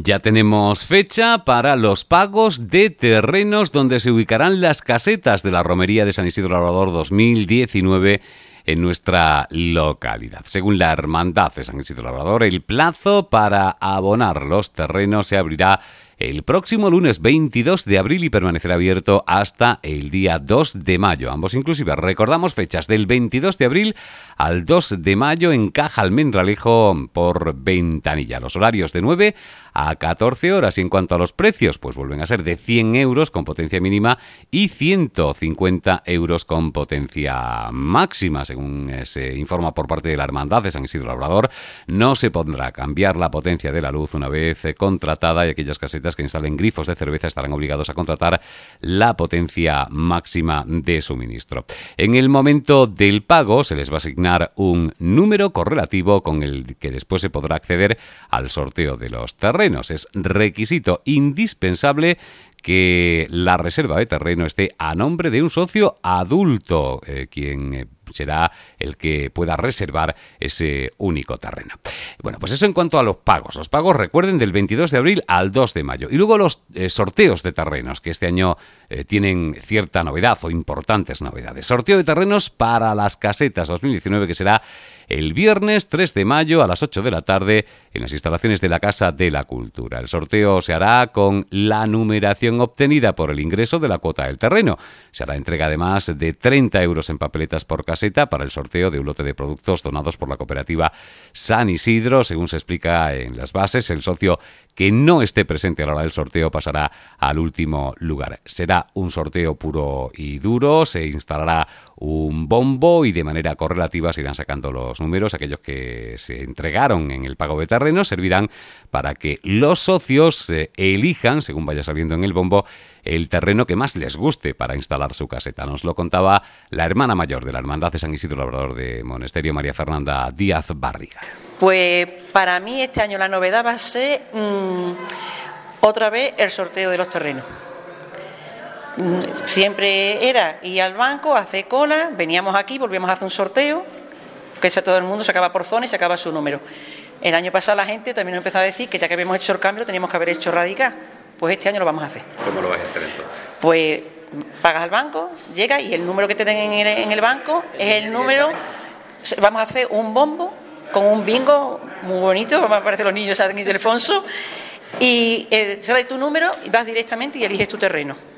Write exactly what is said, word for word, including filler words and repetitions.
Ya tenemos fecha para los pagos de terrenos donde se ubicarán las casetas de la Romería de San Isidro Labrador dos mil diecinueve en nuestra localidad. Según la Hermandad de San Isidro Labrador, el plazo para abonar los terrenos se abrirá el próximo lunes veintidós de abril y permanecerá abierto hasta el día dos de mayo. Ambos inclusive recordamos fechas del veintidós de abril al dos de mayo en Caja Almendralejo por ventanilla. Los horarios de nueve a catorce horas. Y en cuanto a los precios, pues vuelven a ser de cien euros con potencia mínima y ciento cincuenta euros con potencia máxima. Según se informa por parte de la Hermandad de San Isidro Labrador, no se podrá cambiar la potencia de la luz una vez contratada, y aquellas casetas que instalen grifos de cerveza estarán obligados a contratar la potencia máxima de suministro. En el momento del pago se les va a asignar un número correlativo con el que después se podrá acceder al sorteo de los terrenos. Es requisito indispensable que la reserva de terreno esté a nombre de un socio adulto, eh, quien eh, será el que pueda reservar ese único terreno. Bueno, pues eso en cuanto a los pagos. Los pagos, recuerden, del veintidós de abril al dos de mayo. Y luego los eh, sorteos de terrenos, que este año eh, tienen cierta novedad o importantes novedades. Sorteo de terrenos para las casetas dos mil diecinueve, que será el viernes tres de mayo a las ocho de la tarde en las instalaciones de la Casa de la Cultura. El sorteo se hará con la numeración obtenida por el ingreso de la cuota del terreno. Se hará entrega además de treinta euros en papeletas por caseta para el sorteo de un lote de productos donados por la cooperativa San Isidro. Según se explica en las bases, el socio que no esté presente a la hora del sorteo pasará al último lugar. Será un sorteo puro y duro, se instalará un bombo y de manera correlativa se irán sacando los números. Aquellos que se entregaron en el pago de terrenos servirán para que los socios eh, elijan, según vaya saliendo en el bombo, el terreno que más les guste para instalar su caseta. Nos lo contaba la hermana mayor de la Hermandad de San Isidro Labrador de Monesterio, María Fernanda Díaz Barriga. Pues para mí este año la novedad va a ser mmm, otra vez el sorteo de los terrenos. Siempre era ir al banco, hacer cola, veníamos aquí, volvíamos a hacer un sorteo, que todo el mundo sacaba por zona y sacaba su número. El año pasado la gente también empezó a decir que ya que habíamos hecho el cambio teníamos que haber hecho radical. Pues este año lo vamos a hacer. ¿Cómo lo vais a hacer entonces? Pues pagas al banco, llegas y el número que te den en el, en el banco es el número. Vamos a hacer un bombo con un bingo muy bonito, vamos a parecer los niños de Ildefonso, y eh, sale tu número y vas directamente y eliges tu terreno.